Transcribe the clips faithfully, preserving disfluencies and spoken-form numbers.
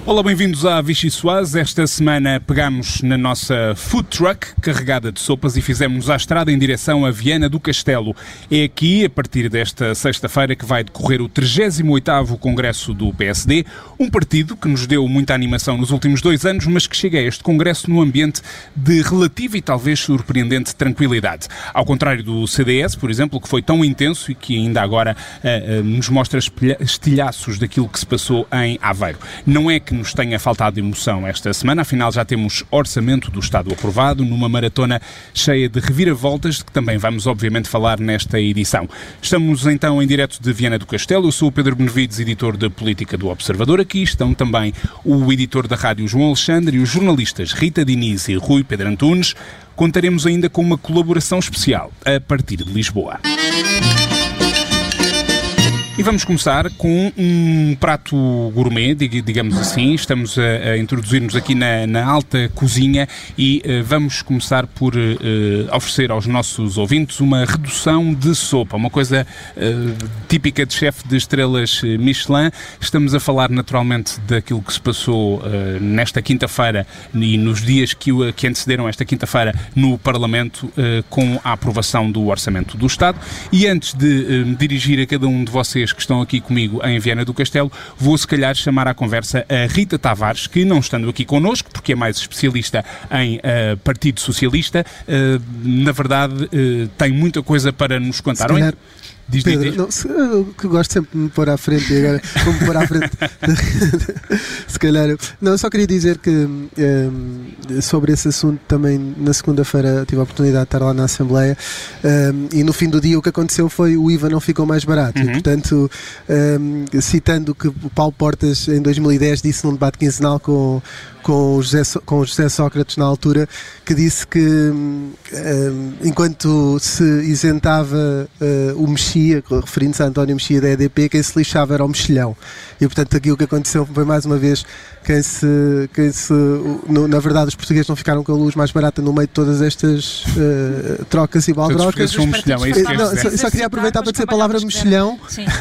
Olá, bem-vindos à Vichy Soase. Esta semana pegámos na nossa food truck carregada de sopas e fizemos a estrada em direção a Viana do Castelo. É aqui, a partir desta sexta-feira, que vai decorrer o trigésimo oitavo Congresso do P S D, um partido que nos deu muita animação nos últimos dois anos, mas que chega a este Congresso num ambiente de relativa e talvez surpreendente tranquilidade. Ao contrário do C D S, por exemplo, que foi tão intenso e que ainda agora uh, uh, nos mostra estilhaços daquilo que se passou em Aveiro. Não é que nos tenha faltado emoção esta semana, afinal já temos orçamento do Estado aprovado, numa maratona cheia de reviravoltas, de que também vamos obviamente falar nesta edição. Estamos então em direto de Viana do Castelo, eu sou o Pedro Benevides, editor de Política do Observador. Aqui estão também o editor da rádio João Alexandre e os jornalistas Rita Diniz e Rui Pedro Antunes. Contaremos ainda com uma colaboração especial a partir de Lisboa. E vamos começar com um prato gourmet, digamos assim. Estamos a, a introduzir-nos aqui na, na alta cozinha e uh, vamos começar por uh, oferecer aos nossos ouvintes uma redução de sopa, uma coisa uh, típica de chefe de estrelas Michelin. Estamos a falar naturalmente daquilo que se passou uh, nesta quinta-feira e nos dias que, que antecederam esta quinta-feira no Parlamento uh, com a aprovação do Orçamento do Estado. E antes de uh, me dirigir a cada um de vocês que estão aqui comigo em Viana do Castelo, vou se calhar chamar à conversa a Rita Tavares, que não estando aqui connosco, porque é mais especialista em uh, Partido Socialista, uh, na verdade uh, tem muita coisa para nos contar. Se calhar, diz, Pedro, diz, diz. Não, se, eu que gosto sempre de me pôr à frente e agora vou-me pôr à frente. Se calhar. Eu, não, eu só queria dizer que um, sobre esse assunto também na segunda-feira tive a oportunidade de estar lá na Assembleia um, e no fim do dia o que aconteceu foi o I V A não ficou mais barato. Uhum. E, portanto, um, citando que o Paulo Portas em dois mil e dez disse num debate quinzenal com com o, José, com o José Sócrates na altura, que disse que um, enquanto se isentava uh, o Mexia, referindo-se a António Mexia da E D P, quem se lixava era o mexilhão. E portanto aqui o que aconteceu foi mais uma vez quem se, quem se no, na verdade os portugueses não ficaram com a luz mais barata no meio de todas estas uh, trocas e baldrocas. Um mexilhão, é isso que não, só, só queria aproveitar para dizer a palavra mexilhão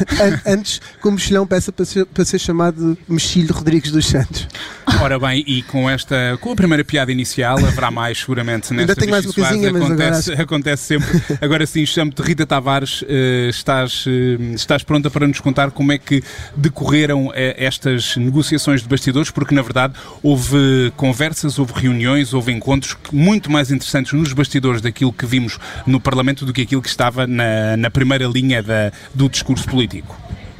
antes que o mexilhão peça para ser, para ser chamado Mexilho Rodrigues dos Santos. Ora bem, e com esta, com a primeira piada inicial, haverá mais seguramente nesta. Ainda tenho mais uma coisinha, mas acontece, agora... acontece sempre. Agora sim, chamo-te Rita Tavares, uh, estás, uh, estás pronta para nos contar como é que decorreram uh, estas negociações de bastidores, porque na verdade houve conversas, houve reuniões, houve encontros muito mais interessantes nos bastidores daquilo que vimos no Parlamento do que aquilo que estava na, na primeira linha da, do discurso político.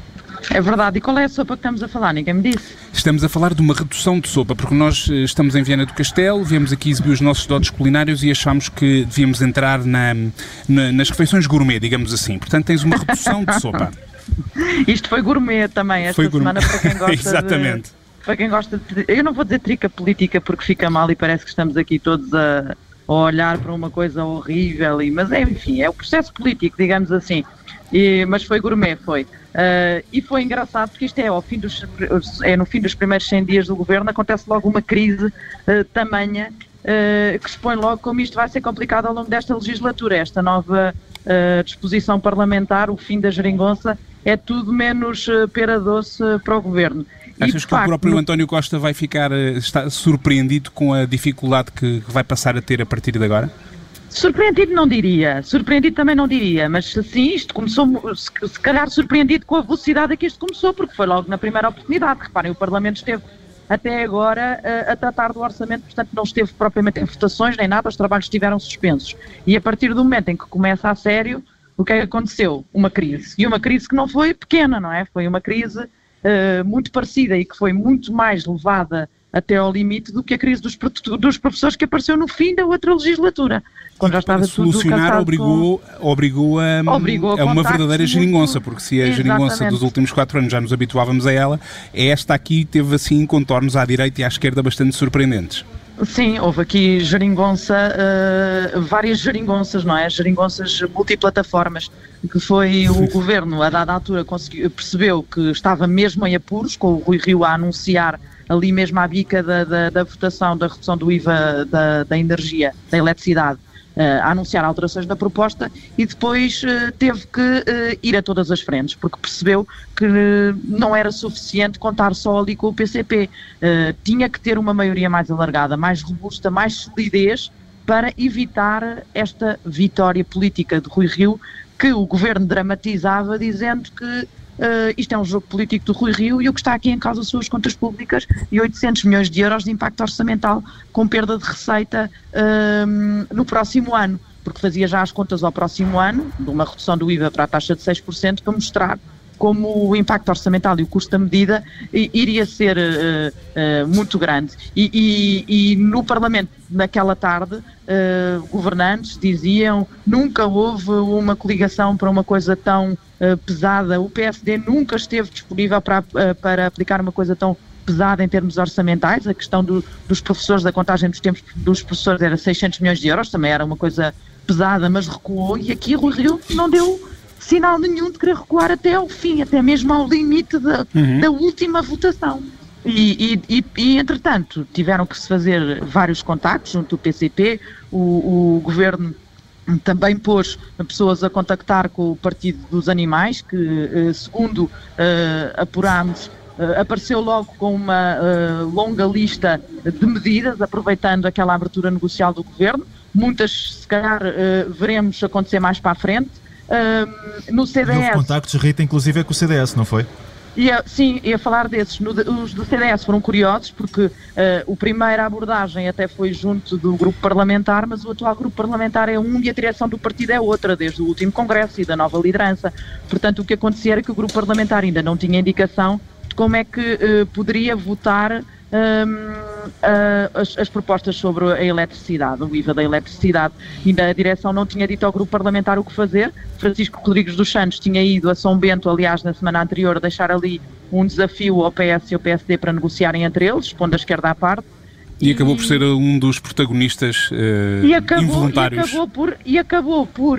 É verdade. E qual é a sopa que estamos a falar? Ninguém me disse. Estamos a falar de uma redução de sopa, porque nós estamos em Viana do Castelo, viemos aqui exibir os nossos dotes culinários e achámos que devíamos entrar na, na, nas refeições gourmet, digamos assim. Portanto, tens uma redução de sopa. Isto foi gourmet também esta foi semana gourmet. Para quem gosta Exatamente. De, para quem gosta de... Eu não vou dizer trica política porque fica mal e parece que estamos aqui todos a, a olhar para uma coisa horrível, e, mas é, enfim, é o processo político, digamos assim. E, mas foi gourmet, foi. Uh, e foi engraçado porque isto é, ao fim dos, é no fim dos primeiros cem dias do governo, acontece logo uma crise uh, tamanha uh, que expõe logo como isto vai ser complicado ao longo desta legislatura. Esta nova uh, disposição parlamentar, o fim da geringonça, é tudo menos uh, pera doce uh, para o governo. Achas que facto, o próprio no... António Costa vai ficar está surpreendido com a dificuldade que vai passar a ter a partir de agora? Surpreendido não diria, surpreendido também não diria, mas sim, isto começou, se, se calhar surpreendido com a velocidade a que isto começou, porque foi logo na primeira oportunidade. Reparem, o Parlamento esteve até agora a, a tratar do orçamento, portanto não esteve propriamente em votações nem nada, os trabalhos estiveram suspensos. E a partir do momento em que começa a sério, o que é que aconteceu? Uma crise. E uma crise que não foi pequena, não é? Foi uma crise uh, muito parecida e que foi muito mais levada até ao limite do que a crise dos, dos professores que apareceu no fim da outra legislatura. Quando já estava tudo solucionar obrigou, com... obrigou a, obrigou a, a uma verdadeira geringonça, muito... porque se a geringonça dos últimos quatro anos já nos habituávamos a ela, esta aqui teve assim contornos à direita e à esquerda bastante surpreendentes. Sim, houve aqui geringonça, uh, várias geringonças, não é? Geringonças multiplataformas, que foi o governo, a dada altura, conseguiu, percebeu que estava mesmo em apuros, com o Rui Rio a anunciar ali mesmo à bica da, da, da votação da redução do I V A da, da energia, da eletricidade, a anunciar alterações na proposta e depois uh, teve que uh, ir a todas as frentes, porque percebeu que uh, não era suficiente contar só ali com o P C P. Uh, tinha que ter uma maioria mais alargada, mais robusta, mais solidez para evitar esta vitória política de Rui Rio, que o governo dramatizava dizendo que Uh, isto é um jogo político do Rui Rio e o que está aqui em causa são as contas públicas e oitocentos milhões de euros de impacto orçamental com perda de receita uh, no próximo ano, porque fazia já as contas ao próximo ano, de uma redução do I V A para a taxa de seis por cento, para mostrar como o impacto orçamental e o custo da medida iria ser uh, uh, muito grande. E, e, e no Parlamento, naquela tarde, uh, governantes diziam nunca houve uma coligação para uma coisa tão uh, pesada, o P S D nunca esteve disponível para, uh, para aplicar uma coisa tão pesada em termos orçamentais. A questão do, dos professores, da contagem dos tempos dos professores era seiscentos milhões de euros, também era uma coisa pesada, mas recuou, e aqui Rui Rio não deu sinal nenhum de querer recuar até ao fim, até mesmo ao limite da, uhum. da última votação. E, e, e, e, entretanto, tiveram que se fazer vários contactos junto do P C P, o, o governo também pôs pessoas a contactar com o Partido dos Animais, que, segundo uh, apurámos, uh, apareceu logo com uma uh, longa lista de medidas, aproveitando aquela abertura negocial do governo. Muitas, se calhar, uh, veremos acontecer mais para a frente. Uh, no C D S... Houve contactos, Rita, inclusive é com o C D S, não foi? Ia, sim, ia falar desses. No, os do C D S foram curiosos porque uh, a primeira abordagem até foi junto do grupo parlamentar, mas o atual grupo parlamentar é um e a direção do partido é outra, desde o último congresso e da nova liderança. Portanto, o que acontecia era que o grupo parlamentar ainda não tinha indicação de como é que uh, poderia votar Um, uh, as, as propostas sobre a eletricidade, o I V A da eletricidade. Ainda a direção não tinha dito ao grupo parlamentar o que fazer. Francisco Rodrigues dos Santos tinha ido a São Bento, aliás, na semana anterior, deixar ali um desafio ao P S e ao P S D para negociarem entre eles, pondo a esquerda à parte. E, e acabou por ser um dos protagonistas uh, e acabou, involuntários. E acabou por, e acabou por uh,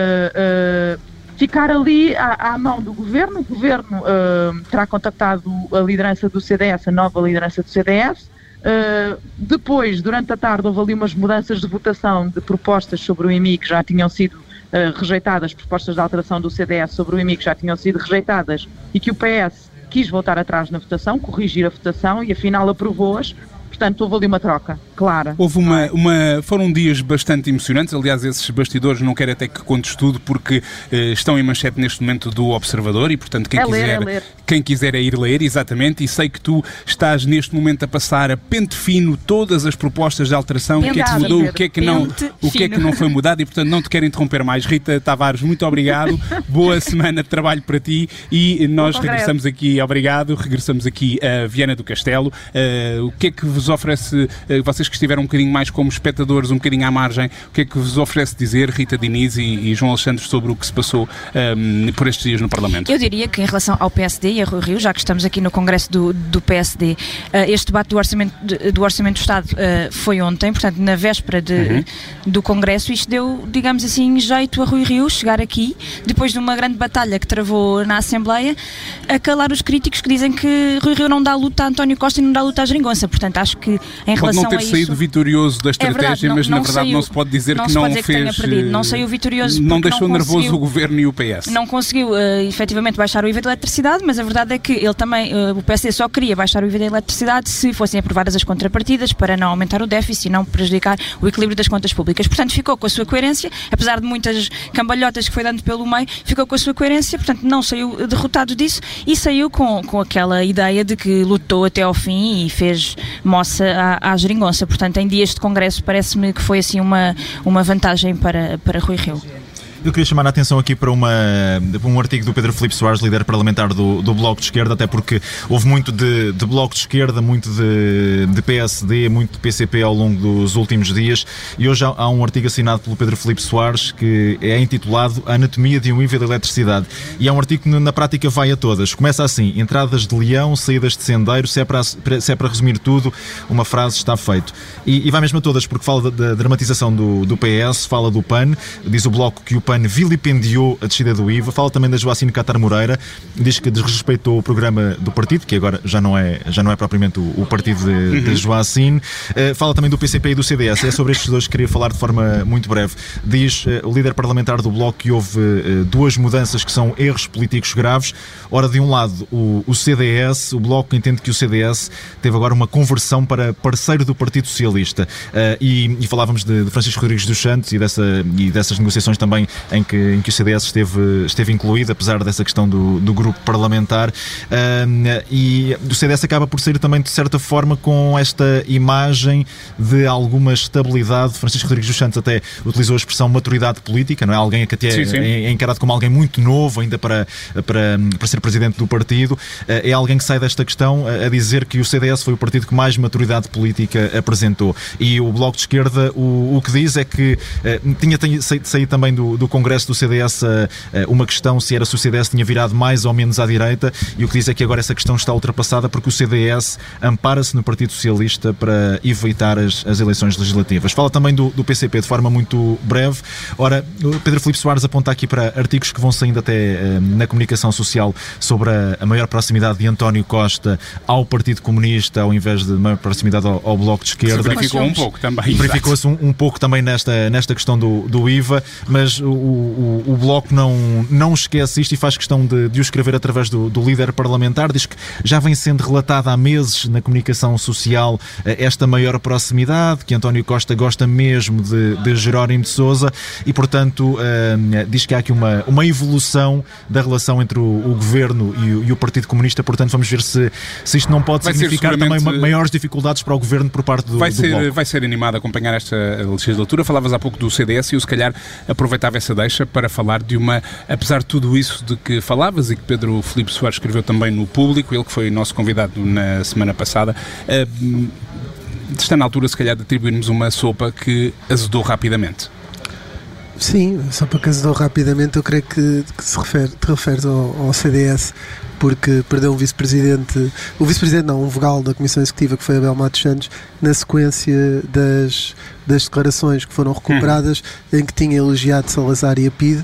uh, ficar ali à, à mão do governo. O governo uh, terá contactado a liderança do C D S, a nova liderança do C D S. Uh, depois, durante a tarde, houve ali umas mudanças de votação de propostas sobre o I M I que já tinham sido uh, rejeitadas, propostas de alteração do C D S sobre o I M I que já tinham sido rejeitadas e que o P S quis voltar atrás na votação, corrigir a votação e afinal aprovou-as. Portanto, houve ali uma troca, clara. Houve uma, uma, foram dias bastante emocionantes. Aliás, esses bastidores não quero até que contes tudo, porque eh, estão em manchete neste momento do Observador e, portanto, quem, é quiser, ler, é ler. quem quiser é ir ler, exatamente. E sei que tu estás neste momento a passar a pente fino todas as propostas de alteração, o que é que mudou, o que é que, não, o que é que não foi mudado e, portanto, não te quero interromper mais. Rita Tavares, muito obrigado. Boa semana de trabalho para ti e nós regressamos aqui, obrigado, regressamos aqui a Viana do Castelo. Uh, o que é que vos oferece, vocês que estiveram um bocadinho mais como espectadores, um bocadinho à margem, o que é que vos oferece dizer, Rita Diniz e, e João Alexandre, sobre o que se passou um, por estes dias no Parlamento? Eu diria que em relação ao P S D e a Rui Rio, já que estamos aqui no Congresso do, do P S D, uh, este debate do Orçamento, do orçamento do Estado uh, foi ontem, portanto na véspera de, uhum. do Congresso. Isto deu, digamos assim, jeito a Rui Rio chegar aqui, depois de uma grande batalha que travou na Assembleia, a calar os críticos que dizem que Rui Rio não dá luta a António Costa e não dá luta à Geringonça. Portanto, acho que em relação pode não ter a saído isso, vitorioso da estratégia, é verdade, não, mas não na verdade saiu, não se pode dizer não que não dizer fez... Que não saiu vitorioso, não deixou não nervoso o Governo e o P S. Não conseguiu uh, efetivamente baixar o I V A da eletricidade, mas a verdade é que ele também, uh, o P S D só queria baixar o I V A da eletricidade se fossem aprovadas as contrapartidas para não aumentar o déficit e não prejudicar o equilíbrio das contas públicas. Portanto, ficou com a sua coerência, apesar de muitas cambalhotas que foi dando pelo meio, ficou com a sua coerência, portanto não saiu derrotado disso e saiu com, com aquela ideia de que lutou até ao fim e fez moça à, à Geringonça. Portanto, em dias de Congresso parece-me que foi assim uma, uma vantagem para, para Rui Rio. Eu queria chamar a atenção aqui para uma, um artigo do Pedro Filipe Soares, líder parlamentar do, do Bloco de Esquerda, até porque houve muito de, de Bloco de Esquerda, muito de, de P S D, muito de P C P ao longo dos últimos dias, e hoje há, há um artigo assinado pelo Pedro Filipe Soares que é intitulado A Anatomia de um I V A da Eletricidade, e é um artigo que na prática vai a todas. Começa assim: entradas de leão, saídas de sendeiro, se é para, se é para resumir tudo, uma frase está feito. E, e vai mesmo a todas, porque fala da, da dramatização do, do P S, fala do P A N, diz o Bloco que o P A N ano vilipendiou a descida do I V A. Fala também da Joacine Catar Moreira, diz que desrespeitou o programa do partido, que agora já não é, já não é propriamente o, o partido de, uhum. de Joacine. Uh, fala também do P C P e do C D S. É sobre estes dois que queria falar de forma muito breve. Diz uh, o líder parlamentar do Bloco que houve uh, duas mudanças que são erros políticos graves. Ora, de um lado, o, o C D S, o Bloco entende que o C D S teve agora uma conversão para parceiro do Partido Socialista. Uh, e, e falávamos de, de Francisco Rodrigues dos Santos e, dessa, e dessas negociações também em que, em que o C D S esteve, esteve incluído, apesar dessa questão do, do grupo parlamentar. Uh, e o C D S acaba por sair também, de certa forma, com esta imagem de alguma estabilidade. Francisco Rodrigues dos Santos até utilizou a expressão maturidade política, não é? Alguém que até sim, sim. É, é encarado como alguém muito novo ainda para, para, para ser presidente do partido. É alguém que sai desta questão a dizer que o C D S foi o partido que mais maturidade política apresentou. E o Bloco de Esquerda o, o que diz é que uh, tinha, tinha saído também do, do Congresso do C D S uh, uma questão se era se o C D S tinha virado mais ou menos à direita, e o que diz é que agora essa questão está ultrapassada porque o C D S ampara-se no Partido Socialista para evitar as, as eleições legislativas. Fala também do, do P C P de forma muito breve. Ora, o Pedro Filipe Soares aponta aqui para artigos que vão saindo até uh, na comunicação social sobre a, a maior proximidade de António Costa ao Partido Comunista ao invés de maior proximidade ao, ao Bloco de Esquerda. Se verificou um pouco também. Verificou-se um, um pouco também nesta, nesta questão do, do I V A, mas o, o, o Bloco não, não esquece isto e faz questão de, de o escrever através do, do líder parlamentar. Diz que já vem sendo relatada há meses na comunicação social esta maior proximidade, que António Costa gosta mesmo de, de Jerónimo de Sousa e, portanto, uh, diz que há aqui uma, uma evolução da relação entre o, o Governo e o, e o Partido Comunista. Portanto, vamos ver se, se isto não pode vai significar também maiores dificuldades para o Governo por parte do, vai do ser, Bloco. Vai ser animado a acompanhar esta legislatura. Falavas há pouco do C D S e eu, se calhar, aproveitava essa deixa para falar de uma, apesar de tudo isso de que falavas e que Pedro Filipe Soares escreveu também no Público, ele que foi nosso convidado na semana passada, uh, está na altura, se calhar, de atribuirmos uma sopa que azedou rapidamente. Sim, só para que azedou rapidamente, eu creio que, que se refere, te referes ao, ao C D S, porque perdeu um vice-presidente, o vice-presidente não, um vogal da Comissão Executiva, que foi Abel Matos Santos, na sequência das, das declarações que foram recuperadas, hum. em que tinha elogiado Salazar e a P I D,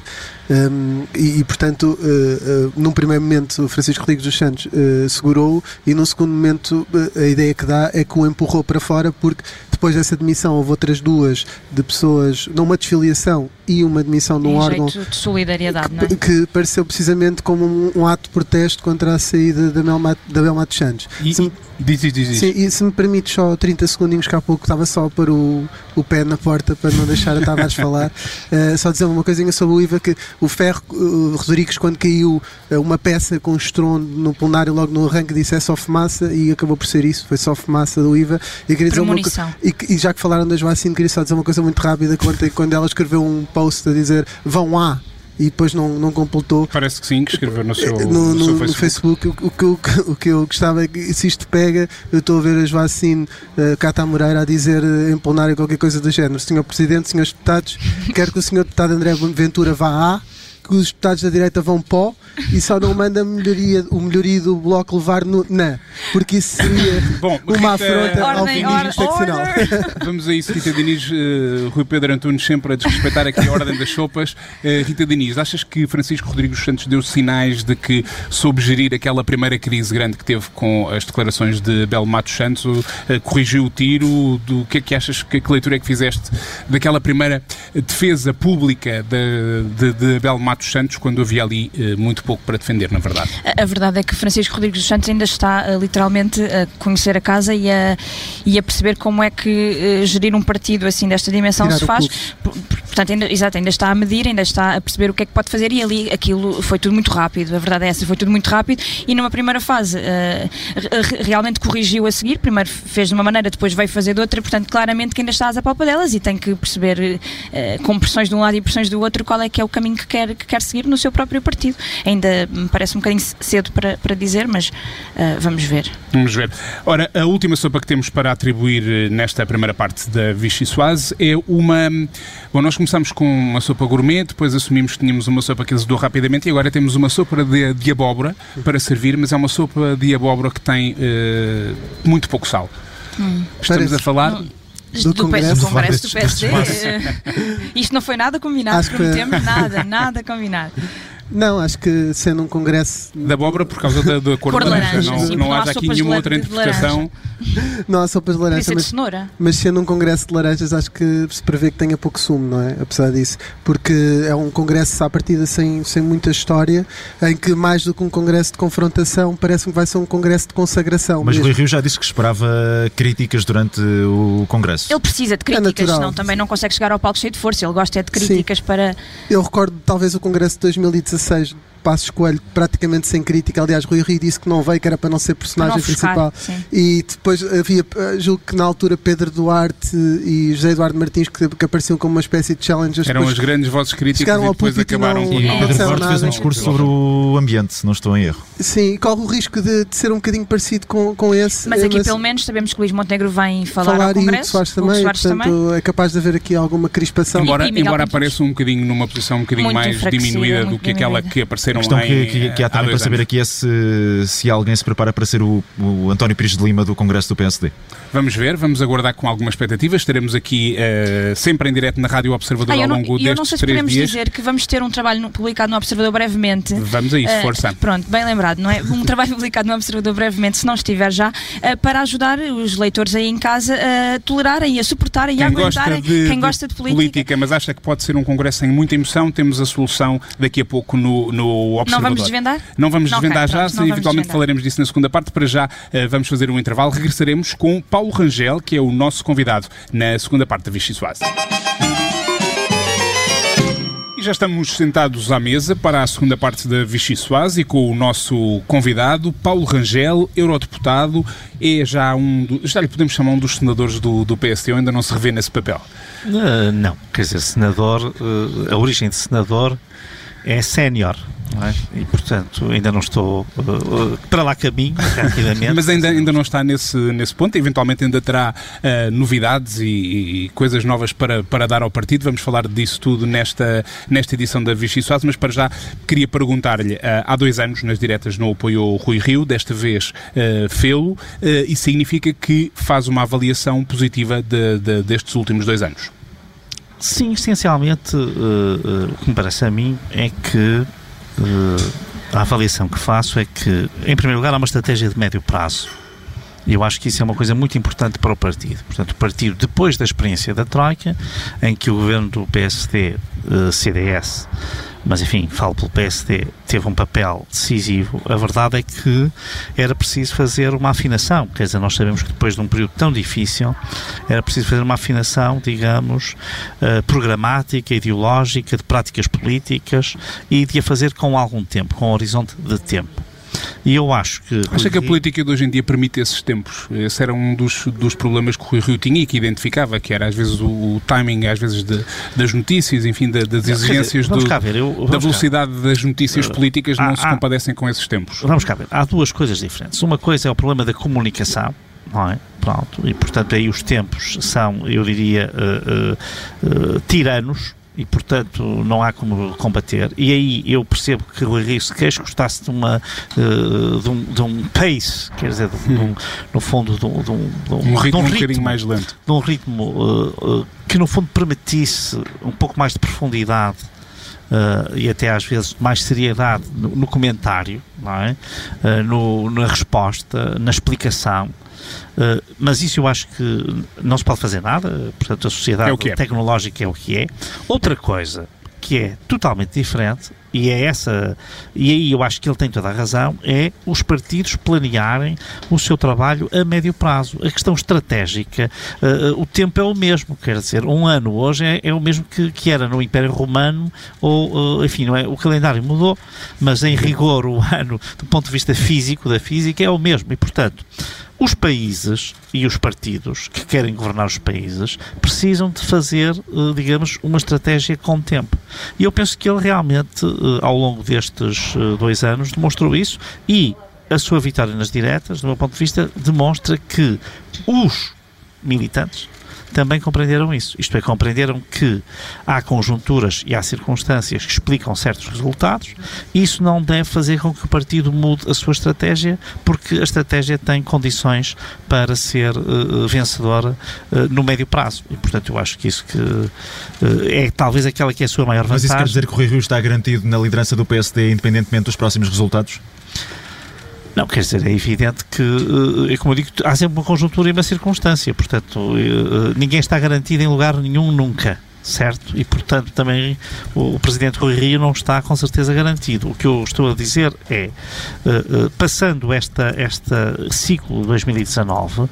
um, e, e portanto, uh, uh, num primeiro momento o Francisco Rodrigues dos Santos uh, segurou-o, e num segundo momento uh, a ideia que dá é que o empurrou para fora, porque depois dessa demissão houve outras duas de pessoas, uma desfiliação e uma demissão num órgão de solidariedade, que, não é? que pareceu precisamente como um, um ato de protesto contra a saída da Abel Matos Santos. E, se me, diz, diz, diz. Sim, e se me permites só trinta segundinhos, que há pouco estava só para o, o pé na porta para não deixar a Tavares falar, uh, só dizer uma coisinha sobre o I V A, que o Ferro uh, Rodrigues, quando caiu uh, uma peça com estrondo no plenário logo no arranque, disse é só fumaça, e acabou por ser isso, foi só fumaça do I V A. E, queria dizer uma co- e, e já que falaram da Joacine, queria só dizer uma coisa muito rápida, que ontem, quando ela escreveu um post a dizer vão lá, e depois não, não completou. Parece que sim, que escreveu no seu, no, no seu no, Facebook. No Facebook. O, o, o, o que eu gostava é que, se isto pega, eu estou a ver a Joacine uh, Catar Moreira a dizer uh, em plenário qualquer coisa do género: senhor Presidente, senhores Deputados, quero que o senhor Deputado André Ventura vá a, que os deputados da direita vão pó, e só não manda melhoria, o melhoria do Bloco levar no na, porque isso seria Bom, uma Rita, afronta ao feminismo seccional. Vamos a isso, Rita Diniz, uh, Rui Pedro Antunes sempre a desrespeitar aqui a ordem das sopas. Uh, Rita Diniz, achas que Francisco Rodrigues dos Santos deu sinais de que soube gerir aquela primeira crise grande que teve com as declarações de Abel Matos Santos, uh, corrigiu o tiro? Do que é que achas, que, que leitura é que fizeste daquela primeira defesa pública de, de, de Abel Matos Santos, quando havia ali uh, muito pouco para defender, na verdade? A, a verdade é que Francisco Rodrigues dos Santos ainda está uh, literalmente a conhecer a casa e a, e a perceber como é que uh, gerir um partido assim desta dimensão Tirar se faz. Por, por, portanto, ainda, exato, ainda está a medir, ainda está a perceber o que é que pode fazer, e ali aquilo foi tudo muito rápido. A verdade é essa, foi tudo muito rápido, e numa primeira fase uh, realmente corrigiu a seguir. Primeiro fez de uma maneira, depois veio fazer de outra, portanto claramente que ainda está às apalpadelas e tem que perceber uh, com pressões de um lado e pressões do outro qual é que é o caminho que quer, que quer seguir no seu próprio partido. Ainda me parece um bocadinho cedo para, para dizer, mas uh, vamos ver. Vamos ver. Ora, a última sopa que temos para atribuir nesta primeira parte da Vichy Soase é uma... Bom, nós começámos com uma sopa gourmet, depois assumimos que tínhamos uma sopa que azedou rapidamente, e agora temos uma sopa de, de abóbora para servir, mas é uma sopa de abóbora que tem uh, muito pouco sal. Hum. Estamos Parece. a falar... Não. do, do Congresso, do Congresso do P S D. Isto não foi nada combinado, acho prometemos que... nada, nada combinado. Não, acho que sendo um congresso... Da abóbora por causa da, da cor, cor de laranja. laranja. Não, sim, não, não haja aqui nenhuma outra interpretação. Não há sopas de laranja, mas, de cenoura. mas sendo um congresso de laranjas acho que se prevê que tenha pouco sumo, não é? Apesar disso. Porque é um congresso à partida sem, sem muita história, em que mais do que um congresso de confrontação parece-me que vai ser um congresso de consagração. Mas mesmo. Rui Rio já disse que esperava críticas durante o congresso. Ele precisa de críticas, é senão também não consegue chegar ao palco cheio de força. Ele gosta é de críticas. Sim. Para... Eu recordo talvez o congresso de dois mil e dezasseis, Passos Coelho, praticamente sem crítica. Aliás, Rui Rio disse que não veio, que era para não ser personagem não principal. Sim. E depois havia, julgo que na altura, Pedro Duarte e José Eduardo Martins, que, que apareciam como uma espécie de challengers. Eram as grandes vozes críticas e depois acabaram com... E Pedro Duarte fez um discurso sobre o ambiente, se não estou em erro. Sim, e corre o risco de, de ser um bocadinho parecido com, com esse. Mas aqui, mas, pelo menos, sabemos que Luís Montenegro vem falar, falar ao Congresso. E o Soares também, o Soares portanto, também. É capaz de haver aqui alguma crispação. Embora, embora apareça um bocadinho numa posição um bocadinho muito mais diminuída do que aquela que apareceram lá em... Que, que há também para saber anos. Aqui é se, se alguém se prepara para ser o, o António Pires de Lima do Congresso do P S D. Vamos ver, vamos aguardar com alguma expectativa. Estaremos aqui uh, sempre em direto na Rádio Observador ah, ao longo não, destes três dias. Eu não sei se podemos dias. dizer que vamos ter um trabalho no, publicado no Observador brevemente. Vamos a isso, uh, força. Pronto, bem lembrado, não é? Um trabalho publicado no Observador brevemente, se não estiver já, uh, para ajudar os leitores aí em casa a tolerarem, a suportarem e a aguentarem de, quem gosta de política. política. Mas acha que pode ser um congresso sem muita emoção? Temos a solução daqui a pouco no, no Observador. Não vamos desvendar? Não vamos não, desvendar okay, já, pronto, eventualmente falaremos disso na segunda parte. Para já uh, vamos fazer um intervalo. Regressaremos com Paulo Rangel, que é o nosso convidado na segunda parte da Vichy Soase. E já estamos sentados à mesa para a segunda parte da Vichy Soase com o nosso convidado, Paulo Rangel, eurodeputado. É já um, do, já lhe podemos chamar um dos senadores do, do P S D, ou ainda não se revê nesse papel? Uh, não, quer dizer, senador, uh, a origem de senador é sénior. Não é? E portanto ainda não estou uh, para lá caminho rapidamente. Mas ainda, ainda não está nesse, nesse ponto, eventualmente ainda terá uh, novidades e, e coisas novas para, para dar ao partido. Vamos falar disso tudo nesta, nesta edição da Vichy Soase, mas para já queria perguntar-lhe, uh, há dois anos nas diretas não apoiou Rui Rio, desta vez uh, fê-lo, uh, e significa que faz uma avaliação positiva de, de, destes últimos dois anos? Sim, essencialmente uh, uh, o que me parece a mim é que Uh, a avaliação que faço é que, em primeiro lugar, há uma estratégia de médio prazo e eu acho que isso é uma coisa muito importante para o partido. Portanto, o partido, depois da experiência da Troika, em que o governo do P S D, uh, C D S, mas enfim, falo pelo P S D, teve um papel decisivo, a verdade é que era preciso fazer uma afinação. Quer dizer, nós sabemos que depois de um período tão difícil era preciso fazer uma afinação, digamos, uh, programática, ideológica, de práticas políticas, e de a fazer com algum tempo, com um horizonte de tempo. E eu acho que... Acha que a política de hoje em dia permite esses tempos? Esse era um dos, dos problemas que o Rui Rio tinha e que identificava, que era às vezes o, o timing, às vezes de, das notícias, enfim, de, das exigências dizer, do, ver, eu, da velocidade das notícias políticas não há, se compadecem há, com esses tempos. Vamos cá ver, há duas coisas diferentes. Uma coisa é o problema da comunicação, não é? Pronto, e portanto aí os tempos são, eu diria, uh, uh, uh, tiranos, e portanto não há como combater, e aí eu percebo que o Rio se queixa gostasse de uma uh, de, um, de um pace, quer dizer, de, de um, no fundo de um, de um, de um, um ritmo de um, um ritmo, bocadinho mais lento, de um ritmo uh, uh, que no fundo permitisse um pouco mais de profundidade uh, e até às vezes mais seriedade no, no comentário, não é? Uh, no, na resposta, na explicação. Uh, mas isso eu acho que não se pode fazer nada, portanto a sociedade é é. tecnológica é o que é. Outra coisa que é totalmente diferente, e é essa, e aí eu acho que ele tem toda a razão, é os partidos planearem o seu trabalho a médio prazo. A questão estratégica, uh, o tempo é o mesmo, quer dizer, um ano hoje é, é o mesmo que, que era no Império Romano, ou, uh, enfim, não é, o calendário mudou, mas em rigor o ano, do ponto de vista físico, da física, é o mesmo, e portanto os países e os partidos que querem governar os países precisam de fazer, digamos, uma estratégia com tempo. E eu penso que ele realmente, ao longo destes dois anos, demonstrou isso, e a sua vitória nas diretas, do meu ponto de vista, demonstra que os militantes também compreenderam isso. Isto é, compreenderam que há conjunturas e há circunstâncias que explicam certos resultados. Isso não deve fazer com que o partido mude a sua estratégia, porque a estratégia tem condições para ser uh, vencedora uh, no médio prazo. E, portanto, eu acho que isso que, uh, é talvez aquela que é a sua maior vantagem. Mas isso quer dizer que o Rui Rio está garantido na liderança do P S D, independentemente dos próximos resultados? Não, quer dizer, é evidente que, uh, como eu digo, há sempre uma conjuntura e uma circunstância. Portanto, uh, ninguém está garantido em lugar nenhum nunca. Certo? E, portanto, também o, o Presidente Rui Rio não está com certeza garantido. O que eu estou a dizer é, uh, uh, passando esta, esta ciclo de dois mil e dezanove, uh,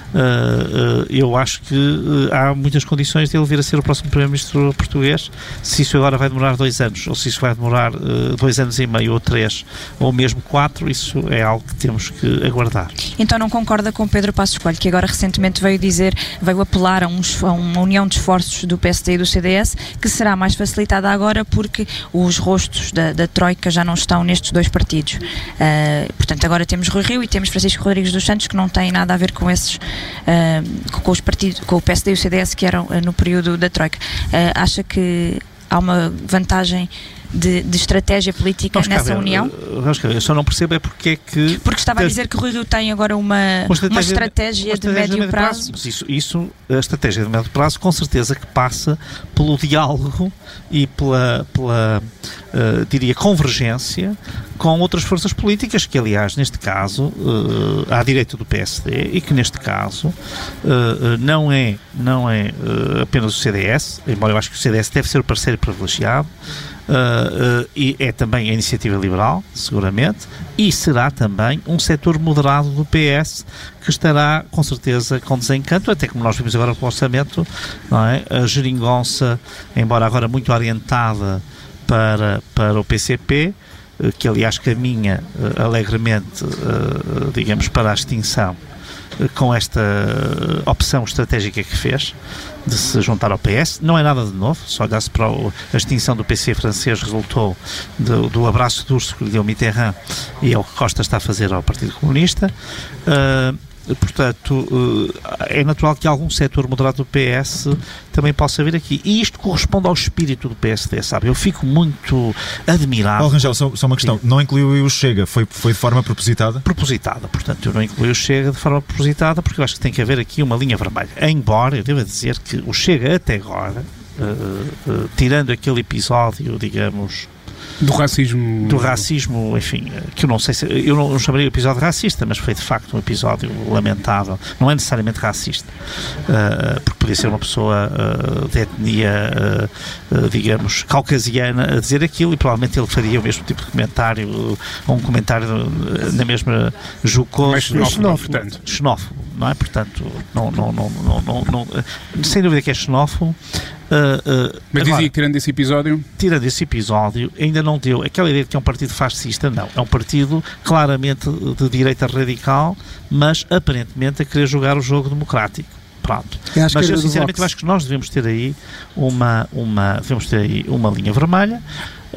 uh, eu acho que uh, há muitas condições de ele vir a ser o próximo Primeiro-Ministro português. Se isso agora vai demorar dois anos, ou se isso vai demorar uh, dois anos e meio, ou três, ou mesmo quatro, isso é algo que temos que aguardar. Então não concorda com Pedro Passos Coelho, que agora recentemente veio dizer, veio apelar a, uns, a uma união de esforços do P S D e do C D S, que será mais facilitada agora porque os rostos da, da Troika já não estão nestes dois partidos. Uh, portanto, agora temos Rui Rio e temos Francisco Rodrigues dos Santos, que não têm nada a ver com esses, uh, com os partidos, com o P S D e o C D S que eram uh, no período da Troika. Uh, acha que há uma vantagem de, de estratégia política vamos nessa ver, união? Vamos ver, eu só não percebo é porque é que... Porque estava a dizer que o Rui Rio tem agora uma, uma estratégia, uma estratégia, uma estratégia de, de médio, médio prazo. prazo. Mas isso, isso, a estratégia de médio prazo, com certeza que passa pelo diálogo e pela, pela uh, diria, convergência com outras forças políticas, que aliás, neste caso, uh, à direita do P S D, e que neste caso uh, uh, não é, não é uh, apenas o C D S, embora eu acho que o C D S deve ser o parceiro privilegiado, Uh, uh, e é também a Iniciativa Liberal, seguramente, e será também um setor moderado do P S que estará, com certeza, com desencanto, até como nós vimos agora com o orçamento, não é? A geringonça, embora agora muito orientada para, para o P C P, uh, que aliás caminha uh, alegremente, uh, digamos, para a extinção, uh, com esta uh, opção estratégica que fez, de se juntar ao P S, não é nada de novo, só olhar-se para o, a extinção do P C francês resultou do, do abraço de urso que lhe deu Mitterrand, e é o que Costa está a fazer ao Partido Comunista. Uh, portanto, uh, é natural que algum setor moderado do P S também possa vir aqui, e isto corresponde ao espírito do P S D, sabe? Eu fico muito admirado. Paulo Rangel, só, só uma questão, não incluiu o Chega, foi, foi de forma propositada? Propositada, portanto eu não incluí o Chega de forma propositada porque eu acho que tem que haver aqui uma linha vermelha, embora eu devo dizer que o Chega até agora, uh, uh, tirando aquele episódio, digamos, do racismo, do racismo, enfim, que eu não sei se, eu não, não chamaria o episódio racista, mas foi de facto um episódio lamentável, não é necessariamente racista, uh, porque podia ser uma pessoa uh, de etnia, uh, uh, digamos, caucasiana a dizer aquilo, e provavelmente ele faria o mesmo tipo de comentário, ou um comentário uh, na mesma jocoso, mais xenófobo, portanto. xenófobo, não é? Portanto, não, não, não, não, não, não, sem dúvida que é xenófobo. Uh, uh, Mas agora, dizia que tirando esse episódio tirando esse episódio ainda não deu aquela ideia de que é um partido fascista, não, é um partido claramente de direita radical, mas aparentemente a querer jogar o jogo democrático. Pronto. Eu mas eu sinceramente eu acho que nós devemos ter aí uma, uma, devemos ter aí uma linha vermelha. Uh,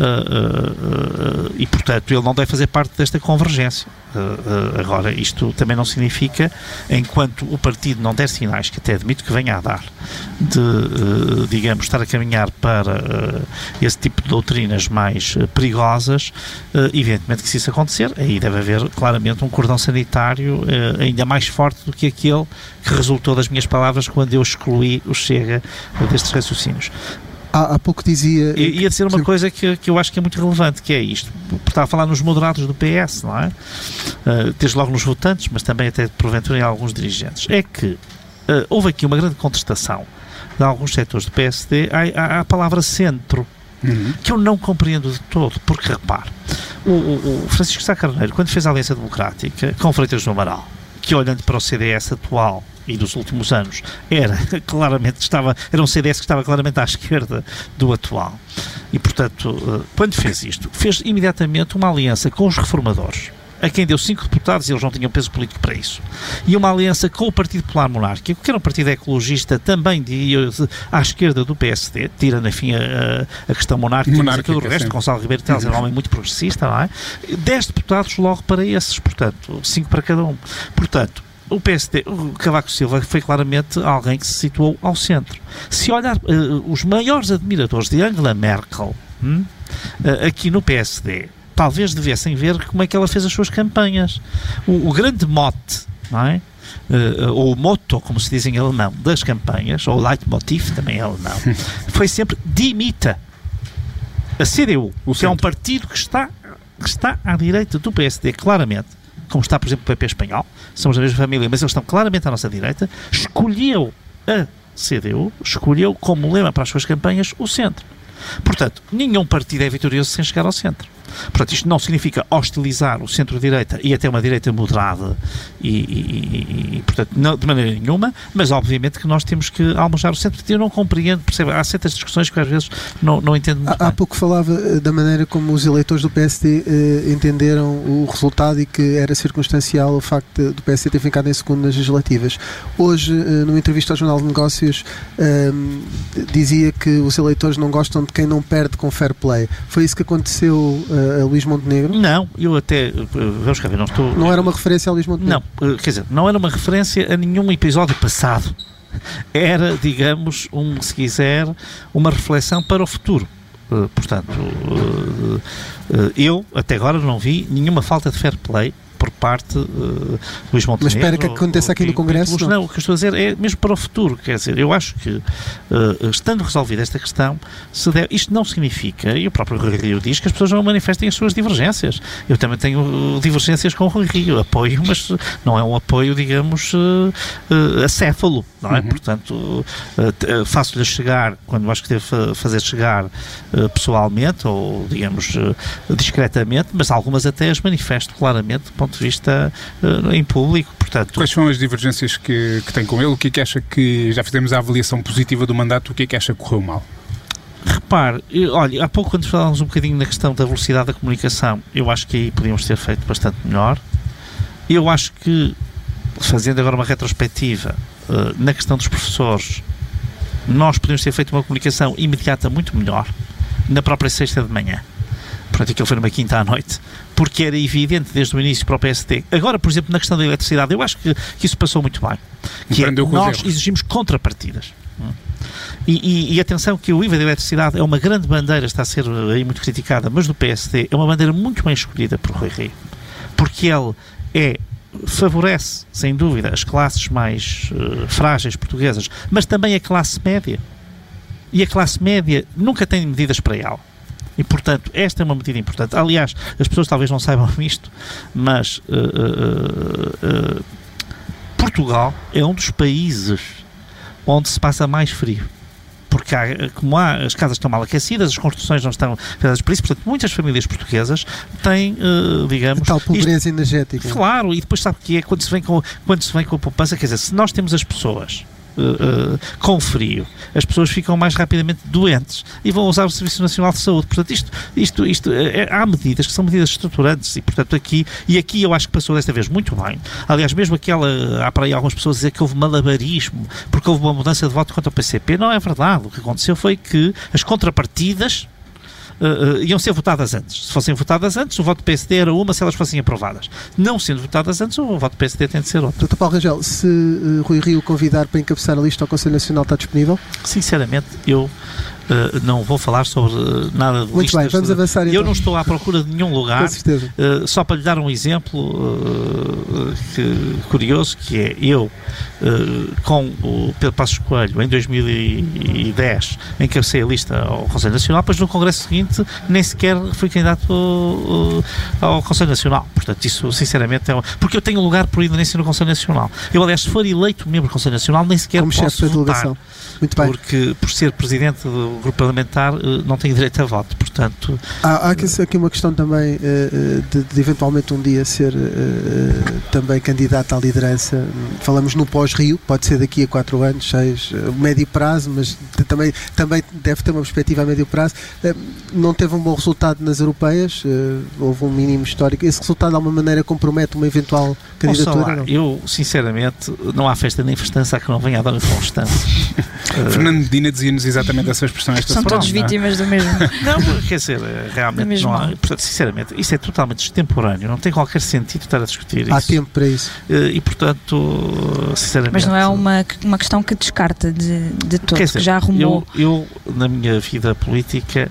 uh, uh, e portanto ele não deve fazer parte desta convergência. Uh, uh, agora, isto também não significa, enquanto o partido não der sinais, que até admito que venha a dar, de uh, digamos, estar a caminhar para uh, esse tipo de doutrinas mais uh, perigosas, uh, evidentemente que se isso acontecer, aí deve haver claramente um cordão sanitário uh, ainda mais forte do que aquele que resultou das minhas palavras quando eu excluí o Chega destes raciocínios. Há, há pouco dizia... I, ia dizer uma que... coisa que, que eu acho que é muito relevante, que é isto. Estava a falar nos moderados do P S, não é? Uh, desde logo nos votantes, mas também até porventura em alguns dirigentes. É que uh, houve aqui uma grande contestação de alguns setores do P S D à, à, à palavra centro, uhum. que eu não compreendo de todo, porque repare, o, o, o Francisco Sá Carneiro, quando fez a Aliança Democrática com Freitas do Amaral, que olhando para o C D S atual e dos últimos anos, era claramente, estava, era um C D S que estava claramente à esquerda do atual. E, portanto, quando fez isto, fez imediatamente uma aliança com os reformadores, a quem deu cinco deputados e eles não tinham peso político para isso. E uma aliança com o Partido Popular Monárquico, que era um partido ecologista também de, de, à esquerda do P S D, tirando, enfim, a, a questão monárquica, monárquica mas o resto, Gonçalo Ribeiro Teles era um homem muito progressista, não é? dez deputados logo para esses, portanto, cinco para cada um. Portanto, o P S D, o Cavaco Silva foi claramente alguém que se situou ao centro. Se olhar uh, os maiores admiradores de Angela Merkel hum, uh, aqui no P S D, talvez devessem ver como é que ela fez as suas campanhas. O, o grande mote, não é? Uh, ou o motto, como se diz em alemão, das campanhas, ou Leitmotiv, também é alemão, foi sempre dimita a C D U, o que é um partido que está, que está à direita do P S D, claramente, como está, por exemplo, o P P espanhol, somos da mesma família, mas eles estão claramente à nossa direita, escolheu a C D U, escolheu como lema para as suas campanhas o centro. Portanto, nenhum partido é vitorioso sem chegar ao centro. Portanto, isto não significa hostilizar o centro-direita e até uma direita moderada e, e, e portanto, não, de maneira nenhuma, mas obviamente que nós temos que almojar o centro. Eu não compreendo, percebe, há certas discussões que às vezes não, não entendo muito há, bem. Há pouco falava da maneira como os eleitores do P S D eh, entenderam o resultado e que era circunstancial o facto de, do P S D ter ficado em segundo nas legislativas. Hoje, eh, numa entrevista ao Jornal de Negócios, eh, dizia que os eleitores não gostam de quem não perde com fair play. Foi isso que aconteceu eh, a Luís Montenegro? Não, eu até, vamos cá ver, não estou... Não era uma referência a Luís Montenegro? Não, quer dizer, não era uma referência a nenhum episódio passado. Era, digamos, um, se quiser, uma reflexão para o futuro. Uh, portanto, uh, uh, eu até agora não vi nenhuma falta de fair play por parte de uh, Luís Montenegro. Mas espera que aconteça aqui no Congresso? Não? não, o que eu estou a dizer é mesmo para o futuro. Quer dizer, eu acho que, uh, estando resolvida esta questão, se deve, isto não significa, e o próprio Rui Rio diz, que as pessoas não manifestem as suas divergências. Eu também tenho divergências com o Rui Rio, apoio, mas não é um apoio, digamos, uh, uh, acéfalo, não é? Uhum. Portanto, uh, faço-lhe chegar, quando acho que devo fazer chegar uh, pessoalmente, ou, digamos, uh, discretamente, mas algumas até as manifesto claramente, do ponto de vista uh, em público. Portanto, quais são as divergências que, que tem com ele? O que é que acha que, já fizemos a avaliação positiva do mandato, o que é que acha que correu mal? Repare, eu, olha, há pouco quando falávamos um bocadinho na questão da velocidade da comunicação, eu acho que aí podíamos ter feito bastante melhor. Eu acho que, fazendo agora uma retrospectiva, uh, na questão dos professores, nós podíamos ter feito uma comunicação imediata muito melhor, na própria sexta de manhã. Portanto, aquilo foi numa quinta à noite, porque era evidente desde o início para o P S D. Agora, por exemplo, na questão da eletricidade, eu acho que, que isso passou muito bem. Que é, nós exigimos contrapartidas. E, e, e atenção que o I V A da eletricidade é uma grande bandeira, está a ser aí muito criticada, mas do P S D é uma bandeira muito bem escolhida por Rui Rio, porque ele é, favorece, sem dúvida, as classes mais uh, frágeis portuguesas, mas também a classe média. E a classe média nunca tem medidas para ela. E, portanto, esta é uma medida importante. Aliás, as pessoas talvez não saibam isto, mas uh, uh, uh, Portugal é um dos países onde se passa mais frio. Porque, há, como há, as casas estão mal aquecidas, as construções não estão fechadas por isso, portanto, muitas famílias portuguesas têm, uh, digamos... Tal pobreza isto, energética. Claro, e depois sabe o que é, quando se vem com, quando se vem com a poupança, quer dizer, se nós temos as pessoas... Uh, uh, com frio, as pessoas ficam mais rapidamente doentes e vão usar o Serviço Nacional de Saúde. Portanto, isto, isto, isto é, há medidas que são medidas estruturantes e, portanto, aqui, e aqui eu acho que passou desta vez muito bem. Aliás, mesmo aquela, há para aí algumas pessoas dizer que houve malabarismo porque houve uma mudança de voto contra o P C P. Não é verdade. O que aconteceu foi que as contrapartidas Uh, uh, iam ser votadas antes. Se fossem votadas antes, o voto do P S D era uma se elas fossem aprovadas. Não sendo votadas antes, o voto do P S D tem de ser outro. doutor Paulo Rangel, se uh, Rui Rio convidar para encabeçar a lista ao Conselho Nacional, está disponível? Sinceramente, eu Uh, não vou falar sobre uh, nada de Muito listas. Bem, vamos avançar então. Eu não estou à procura de nenhum lugar. Com certeza. Uh, só para lhe dar um exemplo uh, que, curioso, que é eu, uh, com o Pedro Passos Coelho, em dois mil e dez, encabecei a lista ao Conselho Nacional, depois no Congresso seguinte nem sequer fui candidato uh, ao Conselho Nacional. Portanto, isso sinceramente é... Um... Porque eu tenho lugar por inerência no Conselho Nacional. Eu, aliás, se for eleito membro do Conselho Nacional, nem sequer como posso chefe da delegação. Muito bem. Porque, por ser presidente do grupo parlamentar, não tenho direito a voto, portanto... Há, há aqui uma questão também uh, de, de eventualmente um dia ser uh, também candidato à liderança. Falamos no pós-Rio, pode ser daqui a quatro anos, seis, uh, médio prazo, mas também, também deve ter uma perspectiva a médio prazo. Não teve um bom resultado nas europeias, houve um mínimo histórico. Esse resultado de alguma maneira compromete uma eventual candidatura? Não? Eu, sinceramente, não há festa nem festança que não venha a dar constância. Fernando Medina dizia-nos exatamente essa expressão esta São semana. todos vítimas do mesmo. Não, quer dizer, realmente não há. Portanto, sinceramente, isso é totalmente extemporâneo, não tem qualquer sentido estar a discutir isso. Há tempo para isso. E, portanto, sinceramente... Mas não é uma, uma questão que descarta de, de todo, dizer, que já arrumou... Eu, eu, na minha vida política,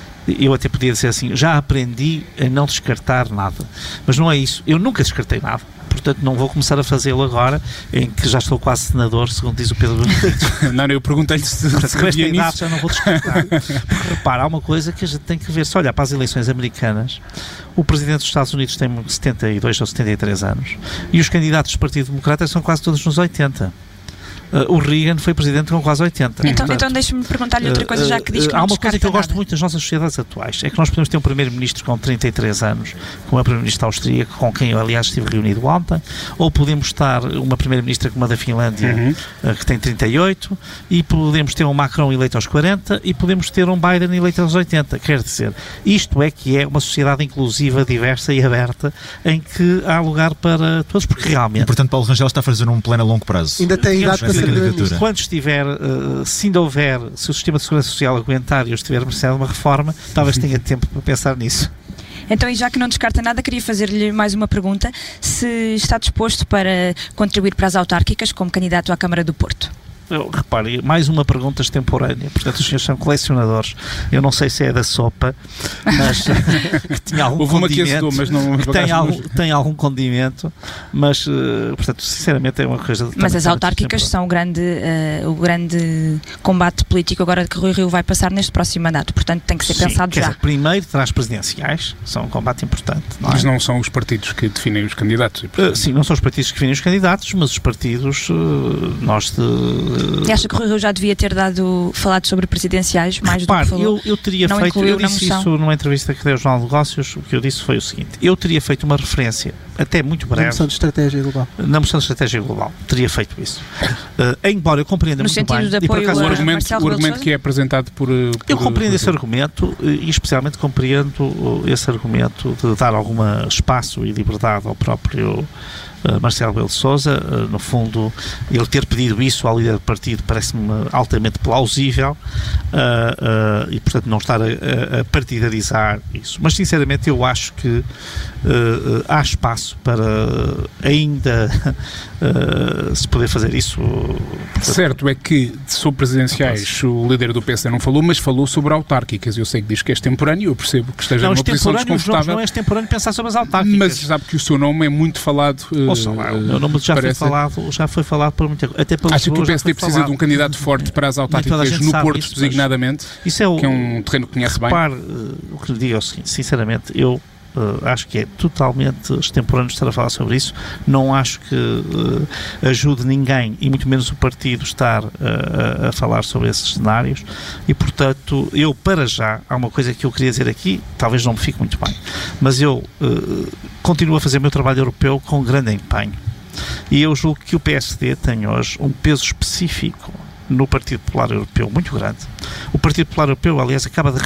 eu até podia dizer assim, já aprendi a não descartar nada. Mas não é isso. Eu nunca descartei nada. Portanto, não vou começar a fazê-lo agora, em que já estou quase senador, segundo diz o Pedro Benedito. Não, eu perguntei-lhe se, se com esta idade nisso. já não vou descartar. Porque, repara, há uma coisa que a gente tem que ver. Se olhar para as eleições americanas, o presidente dos Estados Unidos tem setenta e dois ou setenta e três anos e os candidatos do Partido Democrata são quase todos nos oitenta. Uh, o Reagan foi presidente com quase oitenta. Então, então deixe-me perguntar-lhe outra coisa, já que diz que uh, não há uma coisa que eu nada. gosto muito das nossas sociedades atuais, é que nós podemos ter um primeiro-ministro com trinta e três anos, como é o primeiro-ministro austríaco, com quem eu, aliás, estive reunido ontem, ou podemos estar uma primeira-ministra como a da Finlândia, uhum. uh, que tem trinta e oito, e podemos ter um Macron eleito aos quarenta, e podemos ter um Biden eleito aos oitenta. Quer dizer, isto é que é uma sociedade inclusiva, diversa e aberta, em que há lugar para todos, porque realmente... E, portanto, Paulo Rangel está a fazer um plano a longo prazo. Ainda tem idade para ser primeiro-ministro. Quando estiver, uh, se ainda houver, se o sistema de segurança social aguentar e eu estiver a merecer uma reforma, talvez tenha tempo para pensar nisso. Então, e já que não descarta nada, queria fazer-lhe mais uma pergunta. Se está disposto para contribuir para as autárquicas como candidato à Câmara do Porto? Eu, repare, mais uma pergunta extemporânea. Portanto, os senhores são colecionadores. Eu não sei se é da sopa, mas que tinha algum Houve condimento. Uma que azedou, mas não, que tem, algum, tem algum condimento, mas, uh, portanto, sinceramente é uma coisa... Mas as autárquicas são o grande, uh, o grande combate político agora que Rui Rio vai passar neste próximo mandato. Portanto, tem que ser Sim, pensado já. Dizer, primeiro traz presidenciais, são um combate importante. Não é? Mas não são os partidos que definem os candidatos. E, uh, sim, não são os partidos que definem os candidatos, mas os partidos, uh, nós... De, E acha que o Rui Rio já devia ter dado, falado sobre presidenciais, mais Repare, do que falou? Eu, eu teria não feito, eu disse isso numa entrevista que dei ao Jornal de Negócios, o que eu disse foi o seguinte, eu teria feito uma referência, até muito breve, na moção de estratégia global. Na moção de estratégia global, teria feito isso. Uh, embora eu compreenda no muito sentido bem, de e por apoio acaso, o argumento, o argumento que é apresentado por... por eu compreendo esse argumento e especialmente compreendo esse argumento de dar algum espaço e liberdade ao próprio Uh, Marcelo Rebelo de Sousa, uh, no fundo, ele ter pedido isso ao líder do partido parece-me altamente plausível uh, uh, e, portanto, não estar a, a partidarizar isso. Mas, sinceramente, eu acho que uh, uh, há espaço para ainda uh, se poder fazer isso. Portanto, certo é que sobre presidenciais o líder do P S D não falou, mas falou sobre autárquicas. Eu sei que diz que é extemporâneo, eu percebo que esteja não, numa posição desconfortável. Não é extemporâneo pensar sobre as autárquicas. Mas sabe que o seu nome é muito falado... Uh, Ouça lá, o meu nome já foi falado, já foi falado por muita coisa. Até pelos Acha que o P S D precisa falado. de um candidato forte para as autárquicas no Porto, isso, designadamente? Isso é o, que é um terreno que conhece repare, bem? Uh, o que lhe digo é o seguinte, sinceramente, eu Uh, acho que é totalmente extemporâneo estar a falar sobre isso. Não acho que uh, ajude ninguém, e muito menos o partido, estar uh, a, a falar sobre esses cenários. E, portanto, eu, para já, há uma coisa que eu queria dizer aqui, talvez não me fique muito bem, mas eu uh, continuo a fazer o meu trabalho europeu com grande empenho. E eu julgo que o P S D tem hoje um peso específico no Partido Popular Europeu muito grande. O Partido Popular Europeu, aliás, acaba de, de,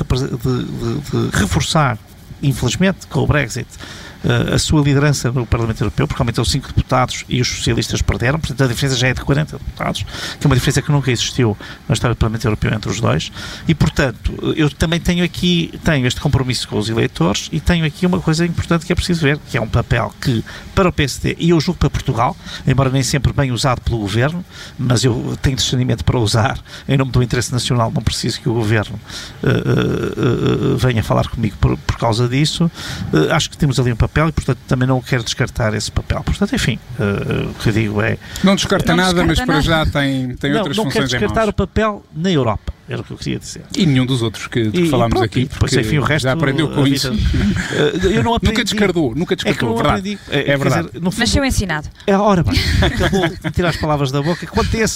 de, de reforçar, infelizmente, com o Brexit, a sua liderança no Parlamento Europeu, porque aumentou cinco deputados e os socialistas perderam, portanto a diferença já é de quarenta deputados, que é uma diferença que nunca existiu na história do Parlamento Europeu entre os dois, e portanto eu também tenho aqui, tenho este compromisso com os eleitores e tenho aqui uma coisa importante que é preciso ver, que é um papel que para o P S D, e eu julgo para Portugal, embora nem sempre bem usado pelo Governo, mas eu tenho discernimento para usar em nome do interesse nacional, não preciso que o Governo uh, uh, uh, venha falar comigo por, por causa disso, uh, acho que temos ali um papel e, portanto, também não quero descartar esse papel. Portanto, enfim, uh, o que eu digo é... Não descarta não nada, descarta mas para nada. já tem, tem não, outras não funções quero descartar em mãos. o papel na Europa, era o que eu queria dizer. E nenhum dos outros que, que e, falámos e pronto, aqui, depois, porque enfim, o resto, já aprendeu com isso. Vida, eu não aprendi, nunca descartou, nunca descartou, é que verdade. Aprendi, é, é verdade. Dizer, no fundo, Nasceu ensinado. é, ora bem, acabou de tirar as palavras da boca. Quanto a esse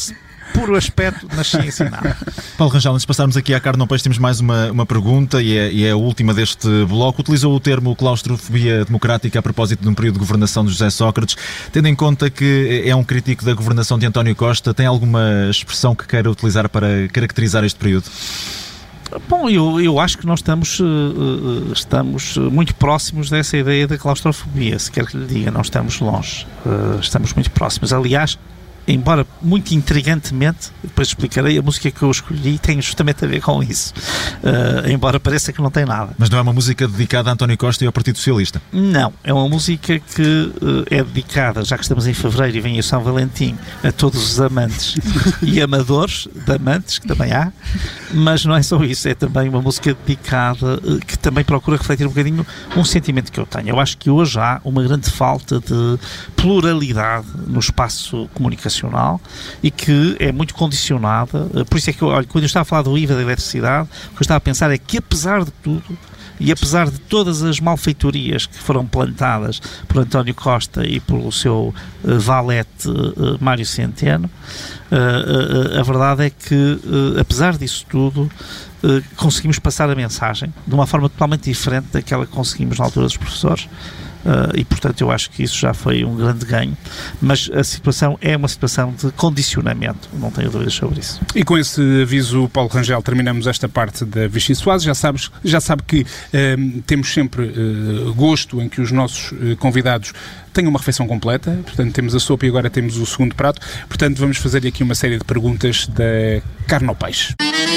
puro aspecto, nasci a ensinar. Paulo Rangel, antes de passarmos aqui à carne ao peixe, temos mais uma, uma pergunta e é, e é a última deste bloco. Utilizou o termo claustrofobia democrática a propósito de um período de governação de José Sócrates. Tendo em conta que é um crítico da governação de António Costa, tem alguma expressão que queira utilizar para caracterizar este período? Bom, eu, eu acho que nós estamos, uh, estamos muito próximos dessa ideia da claustrofobia, se quer que lhe diga, não estamos longe, uh, estamos muito próximos. Aliás, embora muito intrigantemente, depois explicarei, a música que eu escolhi tem justamente a ver com isso, uh, embora pareça que não tem nada. Mas não é uma música dedicada a António Costa e ao Partido Socialista? Não, é uma música que uh, é dedicada, já que estamos em fevereiro e vem o São Valentim, a todos os amantes e amadores de amantes, que também há, mas não é só isso, é também uma música dedicada uh, que também procura refletir um bocadinho um sentimento que eu tenho. Eu acho que hoje há uma grande falta de pluralidade no espaço comunicacional e que é muito condicionada, por isso é que eu, olha, quando eu estava a falar do I V A da eletricidade, o que eu estava a pensar é que apesar de tudo e apesar de todas as malfeitorias que foram plantadas por António Costa e pelo seu uh, valete uh, Mário Centeno, uh, uh, a verdade é que uh, apesar disso tudo uh, conseguimos passar a mensagem de uma forma totalmente diferente daquela que conseguimos na altura dos professores. Uh, e portanto eu acho que isso já foi um grande ganho, mas a situação é uma situação de condicionamento, não tenho dúvidas sobre isso. E com esse aviso, Paulo Rangel, terminamos esta parte da Vichy Soares. Já, sabes, já sabe que uh, temos sempre uh, gosto em que os nossos uh, convidados tenham uma refeição completa, portanto temos a sopa e agora temos o segundo prato, portanto vamos fazer aqui uma série de perguntas da carne ao peixe.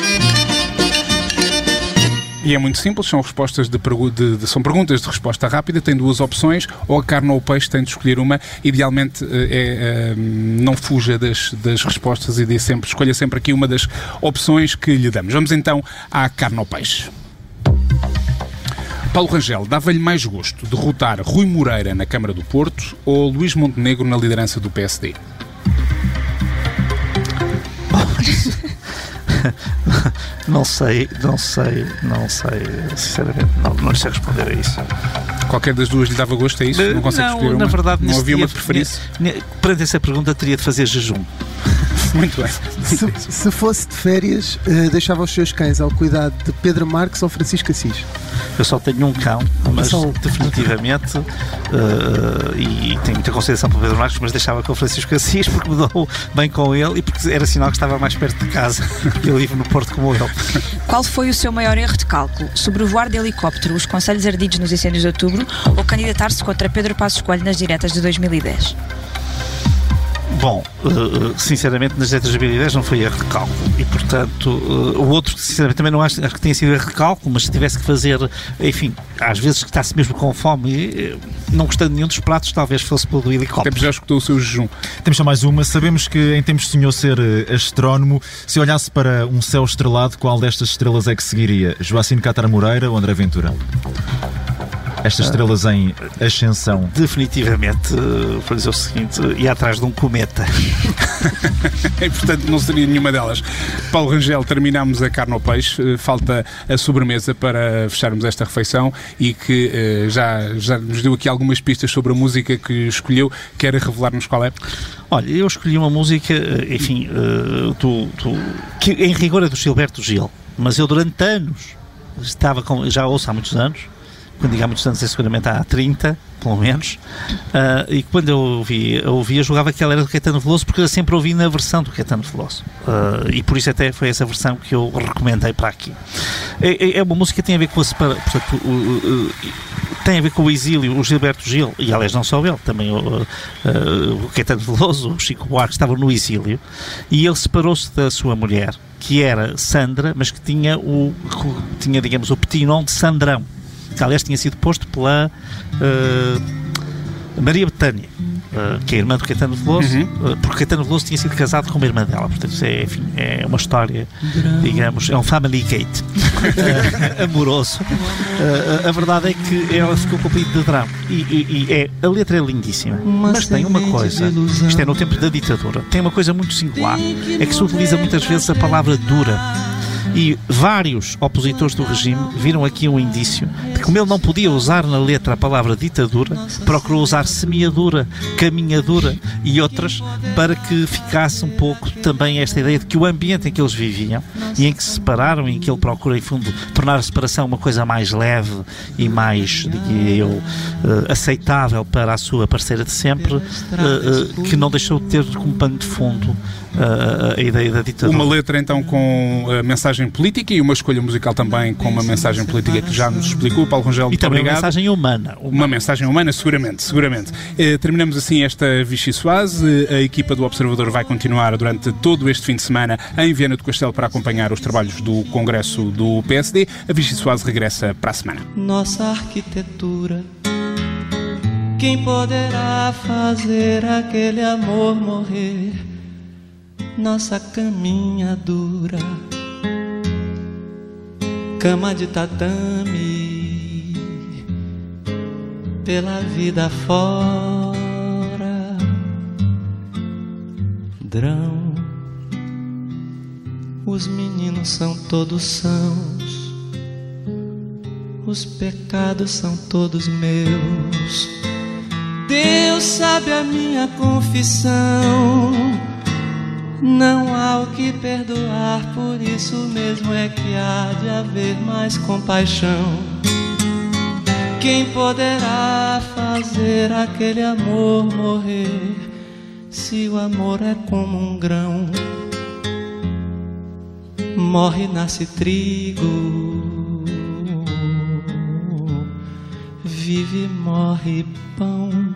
E é muito simples, são respostas de, de, de, são perguntas de resposta rápida, tem duas opções, ou a carne ou o peixe, tem de escolher uma, idealmente é, é, não fuja das, das respostas e dê sempre, escolha sempre aqui uma das opções que lhe damos. Vamos então à carne ou peixe. Paulo Rangel, dava-lhe mais gosto derrotar Rui Moreira na Câmara do Porto ou Luís Montenegro na liderança do P S D? Não sei, não sei, não sei, sinceramente, não, não sei responder a isso. Qualquer das duas lhe dava gosto, é isso? Não consegue não, escolher uma? Na verdade, não havia uma dia, preferência? Perante essa pergunta, teria de fazer jejum. Muito bem. Se, se fosse de férias, uh, deixava os seus cães ao cuidado de Pedro Marques ou Francisco Assis? Eu só tenho um cão, mas só... definitivamente, uh, e tenho muita consideração para Pedro Marques, mas deixava com o Francisco Assis porque me dou bem com ele e porque era sinal que estava mais perto de casa, porque eu vivo no Porto como ele. Qual foi o seu maior erro de cálculo? Sobrevoar de helicóptero os concelhos ardidos nos incêndios de outubro ou candidatar-se contra Pedro Passos Coelho nas diretas de dois mil e dez? Bom, uh, sinceramente nas letras de dois mil e dez não foi erro de cálculo e portanto uh, o outro sinceramente também não acho, acho que tenha sido erro de cálculo, mas se tivesse que fazer, enfim, às vezes que está-se mesmo com fome e não gostando de nenhum dos pratos, talvez fosse pelo do helicóptero. Temos já escutou o seu jejum. Temos só mais uma. Sabemos que em tempos de senhor ser astrónomo, se olhasse para um céu estrelado, qual destas estrelas é que seguiria? Joacine Cátar Moreira ou André Ventura? Estas estrelas em ascensão. Definitivamente, uh, vou dizer o seguinte, ia atrás de um cometa. E portanto não seria nenhuma delas. Paulo Rangel, terminamos a carne ao peixe, falta a sobremesa para fecharmos esta refeição e que uh, já, já nos deu aqui algumas pistas sobre a música que escolheu. Quer revelar-nos qual é? Olha, eu escolhi uma música, enfim, uh, do, do, que em rigor é do Gilberto Gil, mas eu durante anos estava com, já ouço há muitos anos, quando digo há muitos anos é seguramente há trinta, pelo menos, uh, e quando eu ouvia, eu ouvia, julgava que ela era do Caetano Veloso, porque eu sempre ouvi na versão do Caetano Veloso, uh, e por isso até foi essa versão que eu recomendei para aqui. É, é uma música que tem a ver com a separação, portanto, uh, uh, tem a ver com o exílio, o Gilberto Gil, e aliás não só ele, também o, uh, uh, o Caetano Veloso, o Chico Buarque, estavam no exílio, e ele separou-se da sua mulher, que era Sandra, mas que tinha, o, tinha digamos, o petit nom de Sandrão, que aliás tinha sido posto pela uh, Maria Betânia, uh, que é a irmã do Caetano Veloso, uhum. uh, porque Caetano Veloso tinha sido casado com uma irmã dela, portanto isso é, enfim, é uma história, digamos, é um family gate uh, amoroso. Uh, a verdade é que ela ficou com o apelido de Drão e, e, e é, a letra é lindíssima, mas tem uma coisa, isto é no tempo da ditadura, tem uma coisa muito singular, é que se utiliza muitas vezes a palavra dura. E vários opositores do regime viram aqui um indício de que, como ele não podia usar na letra a palavra ditadura, procurou usar semeadura, caminhadura e outras para que ficasse um pouco também esta ideia de que o ambiente em que eles viviam e em que se separaram, em que ele procura, em fundo, tornar a separação uma coisa mais leve e mais, diria eu, aceitável para a sua parceira de sempre, que não deixou de ter como pano de fundo a, a ideia da ditadura. Uma letra então com a mensagem política e uma escolha musical também com uma mensagem política que já nos explicou. Paulo Rangel, muito e também obrigado. Uma mensagem humana, humana. Uma mensagem humana, seguramente, seguramente. Eh, terminamos assim esta Vichy Soise. A equipa do Observador vai continuar durante todo este fim de semana em Viana do Castelo para acompanhar os trabalhos do Congresso do P S D. A Vichy Soise regressa para a semana. Nossa arquitetura, quem poderá fazer aquele amor morrer? Nossa caminha dura, cama de tatame, pela vida fora, drão. Os meninos são todos sãos, os pecados são todos meus. Deus sabe a minha confissão, não há o que perdoar, por isso mesmo é que há de haver mais compaixão. Quem poderá fazer aquele amor morrer, se o amor é como um grão? Morre, nasce trigo, vive, morre pão,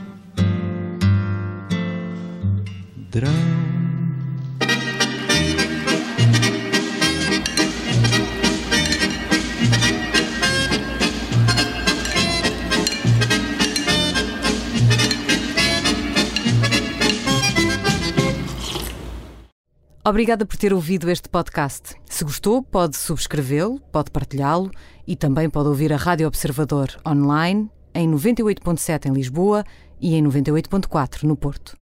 drão. Obrigada por ter ouvido este podcast. Se gostou, pode subscrevê-lo, pode partilhá-lo e também pode ouvir a Rádio Observador online em noventa e oito ponto sete em Lisboa e em noventa e oito ponto quatro no Porto.